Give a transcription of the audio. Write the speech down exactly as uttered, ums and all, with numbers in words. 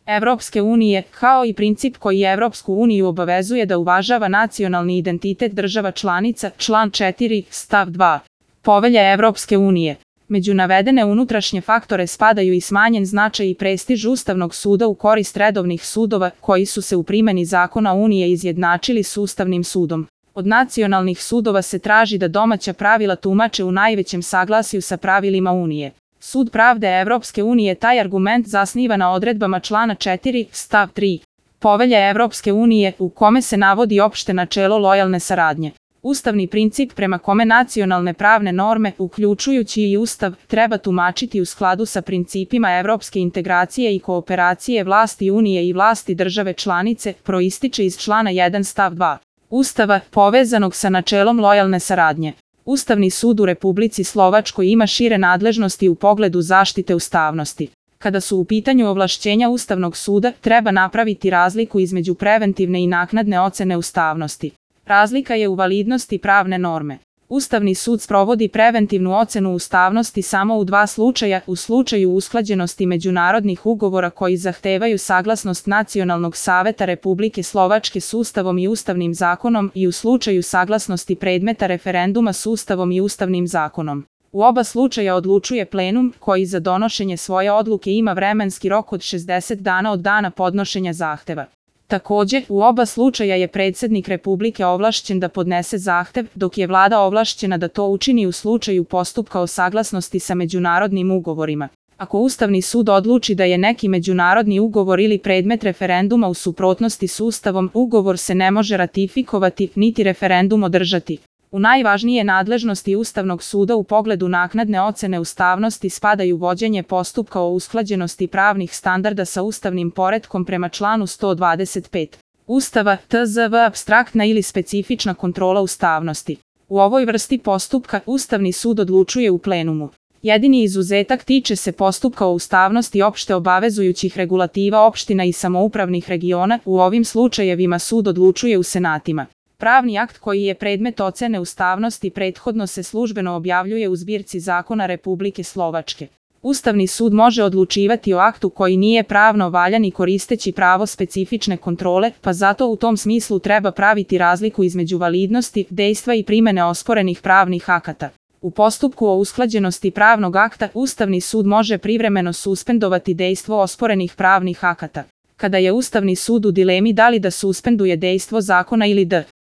Evropske unije, kao i princip koji Evropsku uniju obavezuje da uvažava nacionalni identitet država članica, član četiri, stav dva. Povelja Evropske unije. Među navedene unutrašnje faktore spadaju i smanjen značaj i prestiž Ustavnog suda u korist redovnih sudova, koji su se u primjeni zakona Unije izjednačili s Ustavnim sudom. Od nacionalnih sudova se traži da domaća pravila tumače u najvećem saglasju sa pravilima Unije. Sud pravde Evropske unije taj argument zasniva na odredbama člana četiri, stav tri. Povelja Evropske unije, u kome se navodi opšte načelo lojalne saradnje. Ustavni princip prema kome nacionalne pravne norme, uključujući i Ustav, treba tumačiti u skladu sa principima evropske integracije i kooperacije vlasti Unije i vlasti države članice, proističe iz člana jedan stav dva. Ustava, povezanog sa načelom lojalne saradnje. Ustavni sud u Republici Slovačkoj ima šire nadležnosti u pogledu zaštite ustavnosti. Kada su u pitanju ovlašćenja Ustavnog suda, treba napraviti razliku između preventivne i naknadne ocene ustavnosti. Razlika je u validnosti pravne norme. Ustavni sud sprovodi preventivnu ocenu ustavnosti samo u dva slučaja, u slučaju usklađenosti međunarodnih ugovora koji zahtevaju saglasnost Nacionalnog saveta Republike Slovačke s Ustavom i Ustavnim zakonom i u slučaju saglasnosti predmeta referenduma s Ustavom i Ustavnim zakonom. U oba slučaja odlučuje plenum, koji za donošenje svoje odluke ima vremenski rok od šezdeset dana od dana podnošenja zahteva. Također, u oba slučaja je predsjednik Republike ovlašćen da podnese zahtev, dok je vlada ovlašćena da to učini u slučaju postupka o saglasnosti sa međunarodnim ugovorima. Ako Ustavni sud odluči da je neki međunarodni ugovor ili predmet referenduma u suprotnosti s Ustavom, ugovor se ne može ratifikovati, niti referendum održati. U najvažnije nadležnosti Ustavnog suda u pogledu naknadne ocene ustavnosti spadaju vođenje postupka o usklađenosti pravnih standarda sa ustavnim poretkom prema članu sto dvadeset pet. Ustava, T Z V apstraktna ili specifična kontrola ustavnosti. U ovoj vrsti postupka Ustavni sud odlučuje u plenumu. Jedini izuzetak tiče se postupka o ustavnosti opšte obavezujućih regulativa opština i samoupravnih regiona, u ovim slučajevima sud odlučuje u senatima. Pravni akt koji je predmet ocene ustavnosti prethodno se službeno objavljuje u zbirci zakona Republike Slovačke. Ustavni sud može odlučivati o aktu koji nije pravno valjan i koristeći pravo specifične kontrole, pa zato u tom smislu treba praviti razliku između validnosti, dejstva i primene osporenih pravnih akata. U postupku o usklađenosti pravnog akta, Ustavni sud može privremeno suspendovati dejstvo osporenih pravnih akata. Kada je Ustavni sud u dilemi da li da suspenduje dejstvo zakona ili da